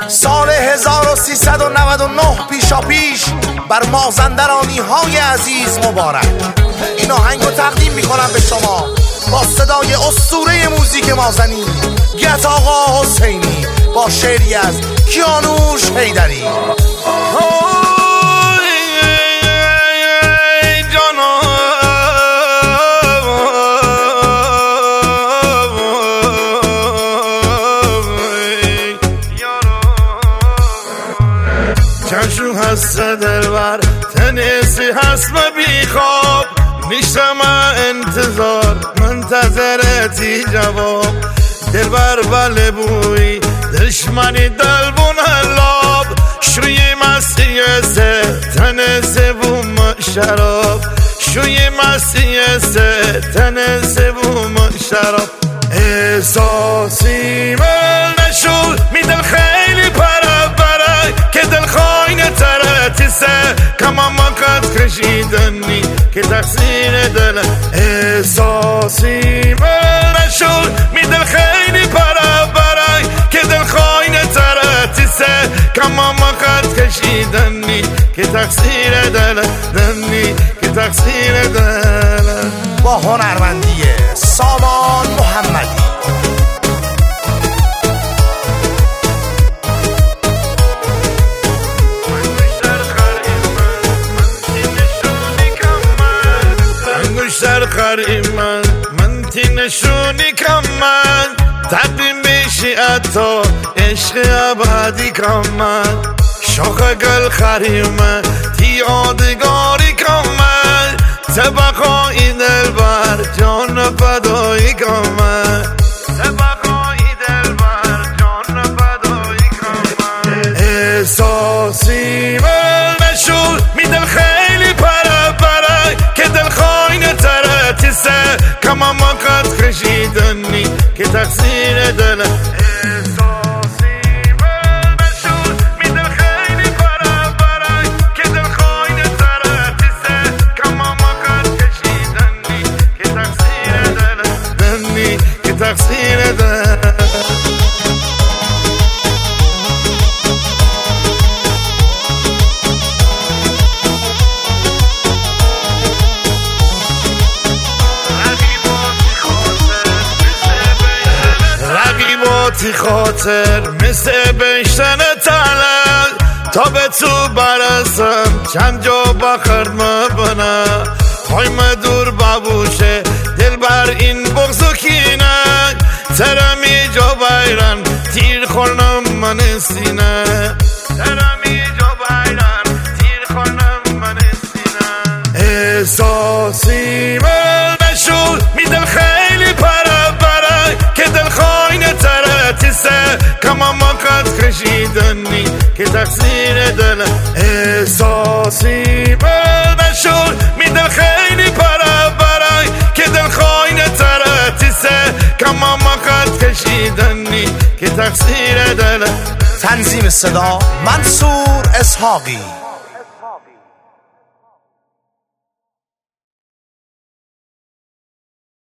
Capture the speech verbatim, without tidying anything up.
سال هزار و سیصد و نود و نه پیشا پیش بر مازندرانی های عزیز مبارک. این آهنگ رو تقدیم میکنم به شما با صدای اسطوره موزیک مازنی گت آقا حسینی با شعری از کیانوش حیدری. چشم هست دلبر تنیسی هست ما بی خواب میشتم انتظار منتظرتی جواب دلبر بله بوی دشمنی دلبون لاب شوی مسیح سه تن سوم شراب شوی مسیح سه تن سوم شراب احساسی مل نشول میدل خیلی پره پره که دل خواین تره سه کما مقد کشیدنی که تقصیر دل احساسی مل نشول میدل خیلی پره پره که دل خواین تره سه کما مقد کشیدنی که تقصیر دل دنی که تقصیر دل. با هنرمندی سامان محمدی. انگشتر خری من من تی نشونی کم من تبدیم بشی اتا عشق ابدی کم من شاخ گل خری من تی یادگاری کم من طبقای دلبر جان فدایی کم من طبقای دلبر جان فدایی کم من احساسی مل نشول میدل خیلی پره پره که دل خواین تره تیسه کما مقد کشیدنی که تقصیر دل احساسی مل نشول میدل خیلی پره پره که دل خواین تره تیسه کما مقد کشیدنی که تقصیر دل دنی که تقصیر دل. تی خاطر مثل بشتن تلق تا به تو برسم چند جا بخرد مبنه پای مدور ببوشه دل بر این بغض و کینه ترمی جا بیرن تیر خورنم من سینه ترمی جا بیرن تیر خورنم من سینه احساسی مل نشول میدل خیلی پره پره که دل خواین تره تیسه کما مقد کشیدنی که تقصیر دل احساسی مل نشول میدل خیلی پره پره که دل خواین تره تیسه کما مقد کشیدنی که تقصیر دل. تنظیم صدا منصور اسحاقی.